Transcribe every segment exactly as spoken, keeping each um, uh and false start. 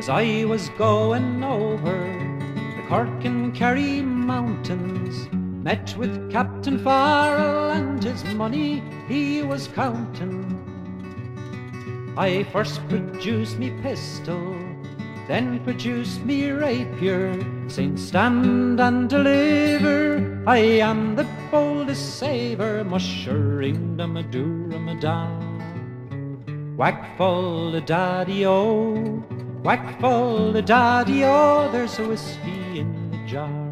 as I was going over the Cork and Kerry mountains, met with Captain Farrell and his money he was counting. I first produced me pistol, then produced me rapier, saying, stand and deliver, I am the boldest saver, mushering the Madura Madame. Whack full the daddy-o, whack full the daddy-o, there's a whiskey in the jar.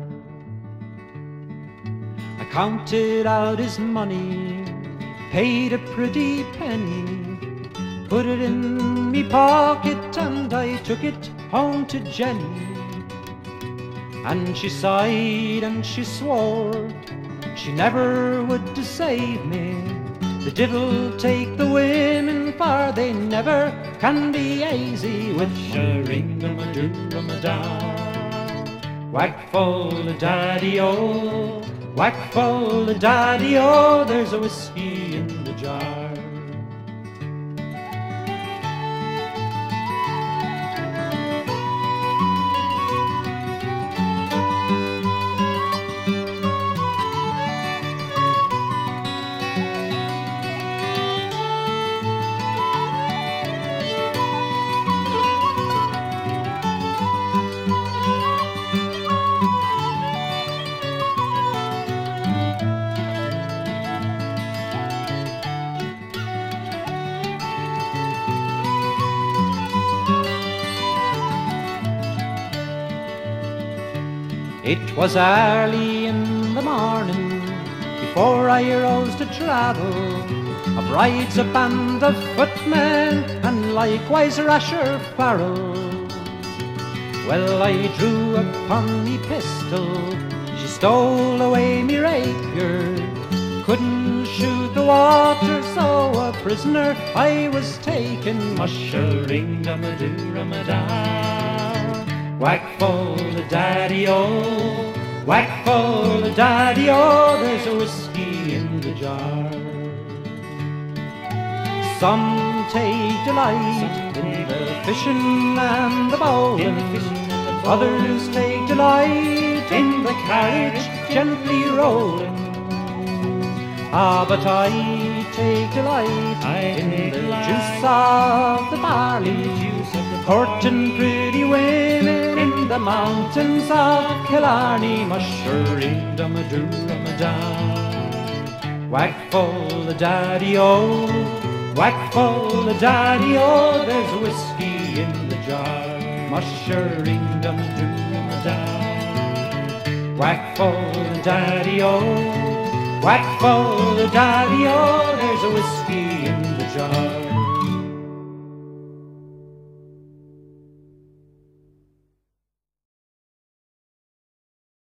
I counted out his money, paid a pretty penny, put it in me pocket and I took it home to Jenny. And she sighed and she swore she never would deceive me. The devil take the women, for they never can be easy with mushering the Madura Madame. Whack full the daddy-o, whack full the daddy-o, there's a whiskey in the jar. It was early in the morning, before I rose to travel, of rides a band of footmen, and likewise Rasher Farrell. Well, I drew upon me pistol, she stole away me rapier, couldn't shoot the water, so a prisoner I was taken, mushering the Madura Madame. Whack full the daddy-o, whack full the daddy-o, there's a whiskey in the jar. Some take delight in the fishing and the bowling, others take delight in the carriage gently rolling. Ah, but I take delight in the juice of the barley, courting pretty women in the mountains of Killarney, mushering the Madura Madame. Whack full the daddy-o, whack full the daddy-o, there's a whiskey in the jar, mushering the Madura Madame. Whack full the daddy-o, whack full the daddy-o, there's a whiskey in the jar.